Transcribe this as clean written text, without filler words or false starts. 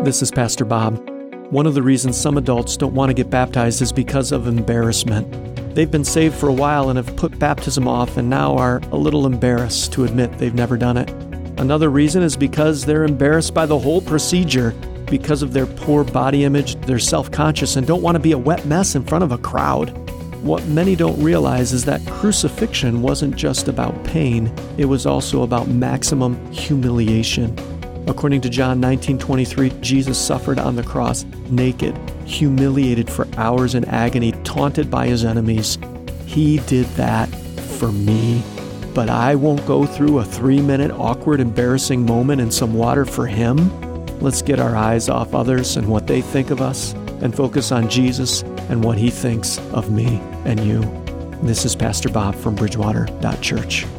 This is Pastor Bob. One of the reasons some adults don't want to get baptized is because of embarrassment. They've been saved for a while and have put baptism off and now are a little embarrassed to admit they've never done it. Another reason is because they're embarrassed by the whole procedure. Because of their poor body image, they're self-conscious and don't want to be a wet mess in front of a crowd. What many don't realize is that crucifixion wasn't just about pain, it was also about maximum humiliation. According to John 19:23, Jesus suffered on the cross naked, humiliated for hours in agony, taunted by his enemies. He did that for me. But I won't go through a 3-minute awkward, embarrassing moment in some water for him. Let's get our eyes off others and what they think of us and focus on Jesus and what he thinks of me and you. This is Pastor Bob from Bridgewater.Church.